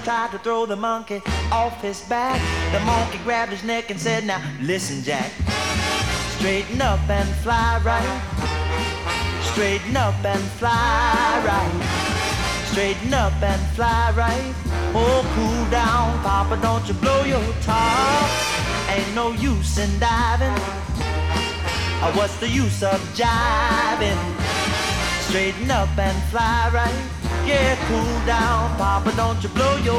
tried to throw the monkey off his back. The monkey grabbed his neck and said, now listen, Jack. Straighten up and fly right. Straighten up and fly right. Straighten up and fly right. Oh, cool down, Papa, don't you blow your top. Ain't no use in diving. What's the use of jiving? Straighten up and fly right. Yeah, cool down, Papa, don't you blow your